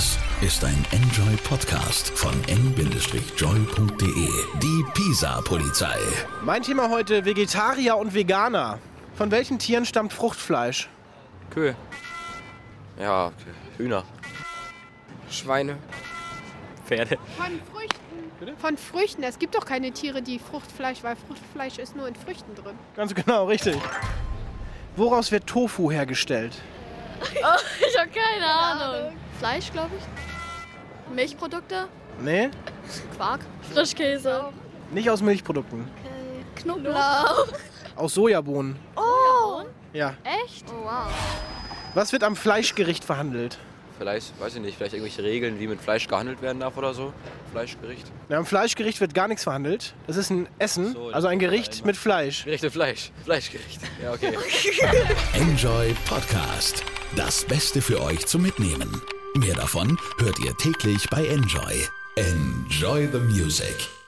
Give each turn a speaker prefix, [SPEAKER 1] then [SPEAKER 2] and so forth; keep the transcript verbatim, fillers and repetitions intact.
[SPEAKER 1] Das ist ein Enjoy-Podcast von n joy punkt de. Die Pisa-Polizei.
[SPEAKER 2] Mein Thema heute: Vegetarier und Veganer. Von welchen Tieren stammt Fruchtfleisch?
[SPEAKER 3] Kühe. Ja, Hühner.
[SPEAKER 4] Schweine.
[SPEAKER 3] Pferde.
[SPEAKER 5] Von Früchten. Bitte? Von Früchten. Es gibt doch keine Tiere, die Fruchtfleisch, weil Fruchtfleisch ist nur in Früchten drin.
[SPEAKER 2] Ganz genau, richtig. Woraus wird Tofu hergestellt?
[SPEAKER 6] Oh, ich habe keine Ahnung. Fleisch, glaube ich. Milchprodukte.
[SPEAKER 2] Nee,
[SPEAKER 6] Quark. Frischkäse.
[SPEAKER 2] nicht aus Milchprodukten.
[SPEAKER 6] Knoblauch.
[SPEAKER 2] Aus Sojabohnen.
[SPEAKER 6] Oh.
[SPEAKER 2] Ja.
[SPEAKER 6] Echt? Oh, wow.
[SPEAKER 2] Was wird am Fleischgericht verhandelt?
[SPEAKER 3] Vielleicht, weiß ich nicht, vielleicht irgendwelche Regeln, wie mit Fleisch gehandelt werden darf oder so. Fleischgericht.
[SPEAKER 2] Na, am Fleischgericht wird gar nichts verhandelt. Das ist ein Essen,
[SPEAKER 3] So,
[SPEAKER 2] also ein
[SPEAKER 3] das ist
[SPEAKER 2] Gericht
[SPEAKER 3] einmal.
[SPEAKER 2] mit Fleisch.
[SPEAKER 3] Gerichte Fleisch. Fleischgericht. Ja, okay.
[SPEAKER 1] Enjoy Podcast. Das Beste für euch zum Mitnehmen. Mehr davon hört ihr täglich bei Enjoy. Enjoy the music.